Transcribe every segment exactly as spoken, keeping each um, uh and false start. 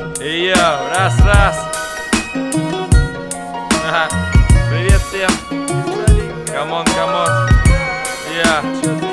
Йоу, раз-раз. Ага. Привет всем. Камон, камон. Я.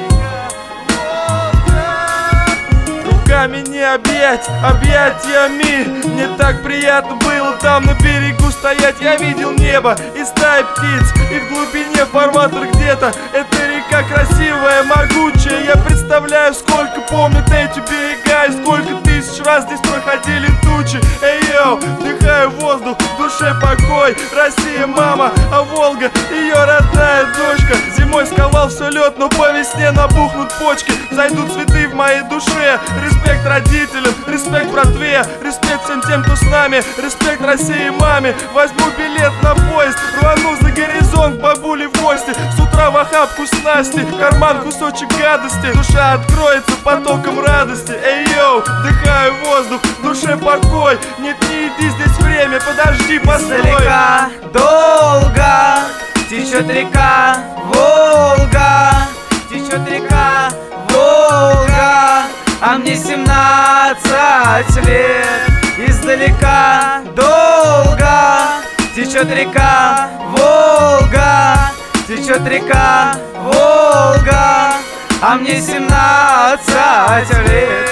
Руками не объять, объятиями. Мне так приятно было там на берегу стоять. Я видел небо и стаи птиц, и в глубине фарватер где-то. Это река красивая, могучая. Я представляю, сколько помнят эти берега, и сколько тысяч раз здесь проходили тучи. Эй, йоу, вдыхаю воздух, в душе покой. Россия, мама, а Волга ее родная дочка. Зимой сковал все лед, но по весне набухнут почки. Зайдут цветы в моей душе. Респект родителям, респект братве, респект всем тем, кто с нами. Респект России, маме. Возьму билет на поезд, рвану за горизонт, бабули в гости. С утра в охапку снасти, карман кусочек гадости. Душа откроется потоком радости. Эй, йоу, вдыхаю воздух, в душе покой. Нет, не иди, здесь время, подожди, постой. Издалека долго течет река Волга, течет река Волга, а мне семнадцать лет. Издалека долго течет река Волга, течет река Волга, а мне семнадцать лет.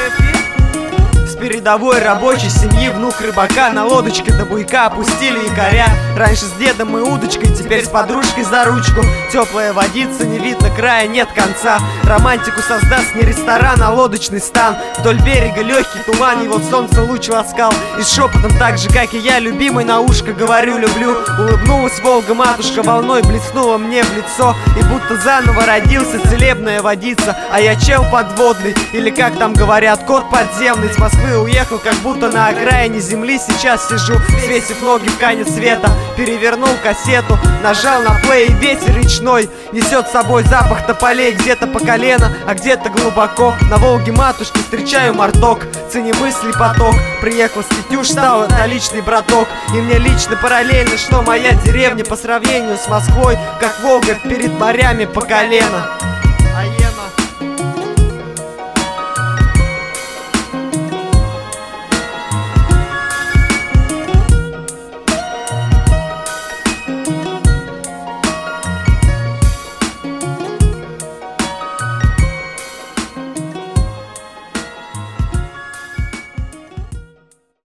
С передовой рабочей семьи внук рыбака на лодочке до буйка опустили якоря. Раньше с дедом и удочкой, теперь с подружкой за ручку. Теплая водица, не видно края, нет конца. Романтику создаст не ресторан, а лодочный стан. Вдоль берега легкий туман, его солнце луч ласкал. И с шепотом так же, как и я, любимой на ушко говорю люблю. Улыбнулась Волга матушка, волной блеснула мне в лицо. И будто заново родился целебная водица. А я чел подводный, или как там говорят, кот подземный. С Москвы уехал, как будто на окраине земли. Сейчас сижу, свесив ноги в конец света. Перевернул кассету, нажал на плей, и ветер речной несет с собой запах тополей. Где-то по колено, а где-то глубоко. На Волге матушки встречаю марток. Цени мысли поток. Приехал с Китюш, стал отличный браток. И мне лично параллельно, что моя деревня по сравнению с Москвой, как Волга перед морями по колено.